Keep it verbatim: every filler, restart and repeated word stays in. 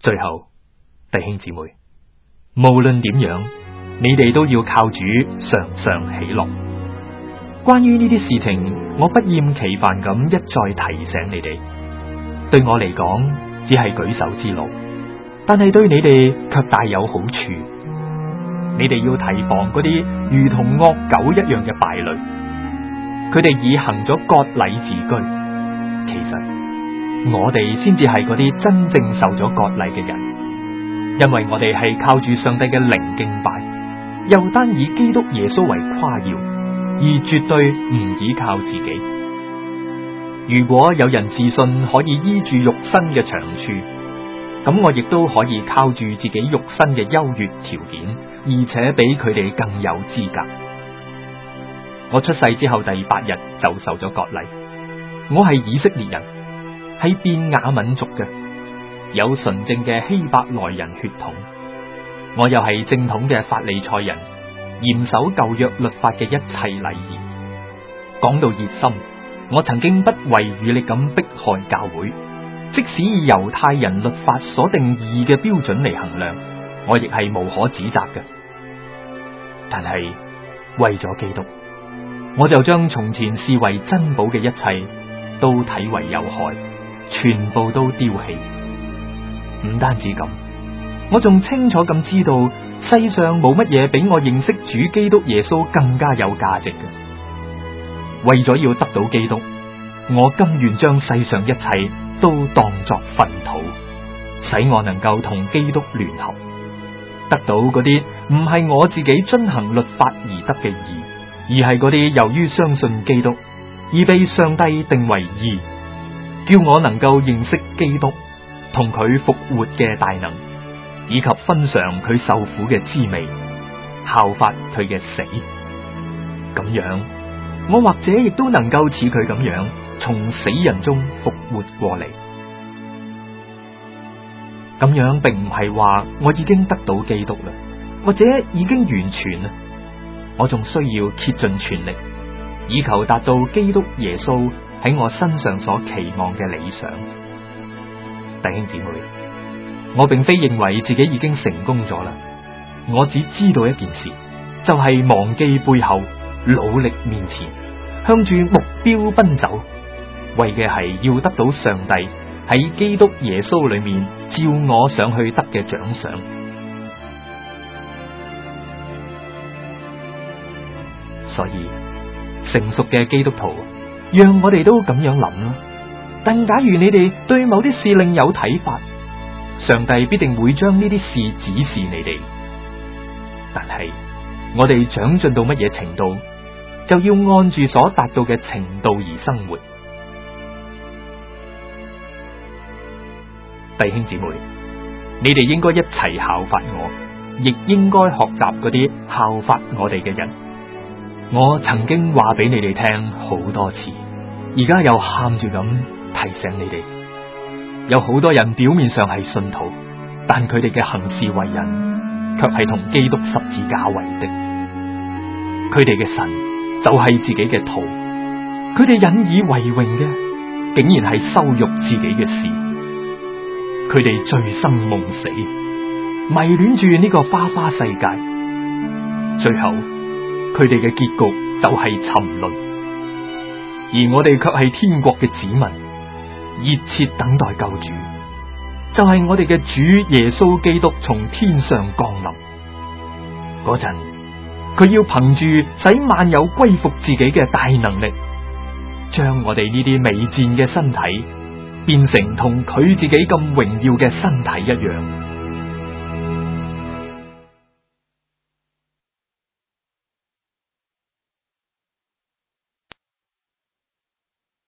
最後，弟兄姊妹，無論點樣，你哋都要靠主常常喜樂。關於呢啲事情，我不厭其煩咁一再提醒你哋。對我嚟講，只係舉手之勞，但係對你哋卻大有好處。你哋要提防嗰啲如同惡狗一樣嘅敗類，佢哋以行咗割禮自居。其實我哋先至係嗰啲真正受咗割禮嘅人，因為我哋係靠住上帝嘅靈敬拜，又單以基督耶穌為誇耀，而絕對唔依靠自己。如果有人自信可以依住肉身嘅長處，咁我亦都可以靠住自己肉身嘅優越條件，而且比佢哋更有資格。我出世之後第八日就受咗割禮。我係以色列人，係便雅憫族嘅，有純正嘅希伯來人血統。我又係正統嘅法利賽人，嚴守舊約律法嘅一切禮儀。講到熱心，我曾經不遺餘力咁迫害教會，即使以猶太人律法所定義嘅標準嚟衡量，我亦係無可指責嘅。但係為咗基督，我就將從前視為珍寶嘅一切都睇為有害，全部都丟棄。唔單止咁，我仲清楚咁知道世上冇乜嘢比我認識主基督耶穌更加有價值嘅。為咗要得到基督，我甘願將世上一切都當作糞土，使我能夠同基督聯合，得到嗰啲唔係我自己遵行律法而得嘅義，而係嗰啲由於相信基督而被上帝定為義，叫我能夠認識基督同佢復活嘅大能，以及分嘗佢受苦嘅滋味，效法佢嘅死。咁樣，我或者亦都能夠似佢咁樣從死人中復活過嚟。咁樣並唔係話我已經得到基督啦，或者已經完全啦，我仲需要竭盡全力，以求達到基督耶穌喺我身上所期望嘅理想。弟兄姊妹，我並非認為自己已經成功咗啦，我只知道一件事，就係忘記背後，努力面前，向住目標奔走，為嘅係要得到上帝喺基督耶穌裏面照我想去得嘅獎賞。所以成熟嘅基督徒，讓我哋都咁樣諗啦。但假如你哋對某啲事另有睇法，上帝必定會將呢啲事指示你哋。但係我哋長進到乜嘢程度，就要按住所達到嘅程度而生活。弟兄姊妹，你哋應該一齊效法我，亦應該學習嗰啲效法我哋嘅人。我曾經話俾你哋聽好多次，而家又喊住咁提醒你哋。有好多人表面上係信徒，但佢哋嘅行事為人卻係同基督十字架為敵。佢哋嘅神就係自己嘅徒，佢哋引以為榮嘅竟然係羞辱自己嘅事。佢哋醉生夢死，迷戀住呢個花花世界，最後佢哋嘅結局就係沉淪。而我哋卻係天國嘅子民，熱切等待救主，就係我哋嘅主耶穌基督從天上降臨嗰陣，佢要憑住使萬有歸服自己嘅大能力，將我哋呢啲微賤嘅身體變成同佢自己咁榮耀嘅身體一樣。